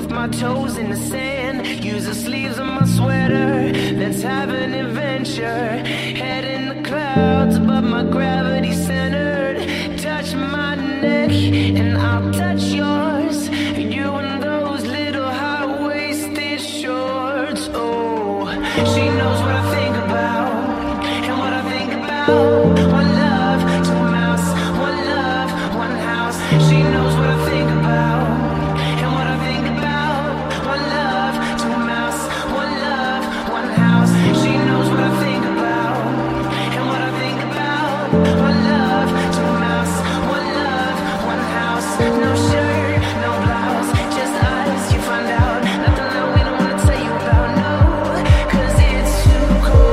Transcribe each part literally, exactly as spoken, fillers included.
left my toes in the sand. Use the sleeves of my sweater. Let's have an adventure. Head in the clouds above my gravity centered. Touch my neck and I'll touch yours. You and those little high-waisted shorts. Oh, she knows what I think about and what I think about. One love, two mouths. One love, one house. She knows what I think about and what I think about. One love, two mouths. One love, one house. She knows what I think about and what I think about. One love, two mouths. One love, one house. No shirt, no blouse, just us. You find out nothing that we don't wanna tell you about. No, 'cause it's too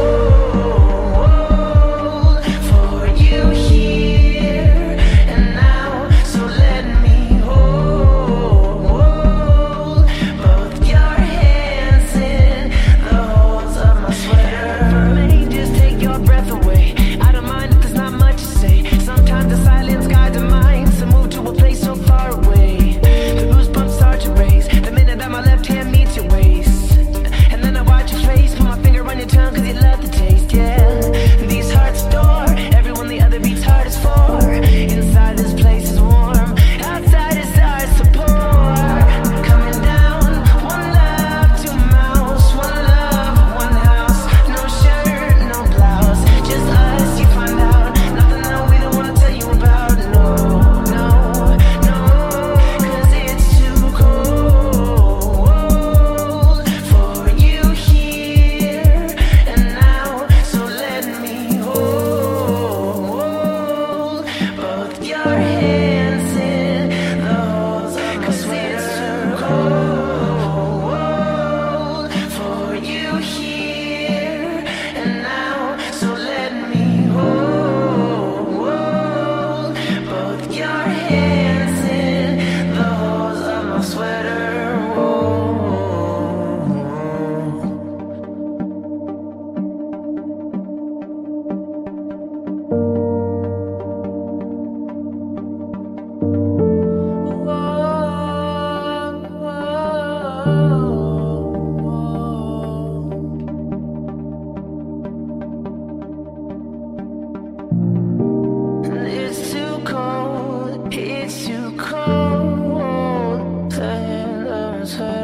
cold for you here and now. So let me hold both your hands in the holes of my sweater. For me, just take your breath away. I don't mind if there's not much to say. Sometimes the silence guides the mind to move to a place so far away. The goosebumps start to raise the minute that my left hand meets your waist. And then I watch your face, put my finger on your tongue 'cause you love the taste, yeah. These hearts adore everyone the other beats hardest for. Inside this place is warm, outside is ours to pour. Coming down, one love, two mouths. One love, one house. No shirt, no blouse, just us. You find out nothing that we don't wanna tell you about. No, no, no, 'cause it's too cold for you here and now. So let me hold both your hands in the holes of my sweater. It's too cold for you here and now. So let me hold both your hands in the holes of my sweater. It's too cold, it's too cold to handle.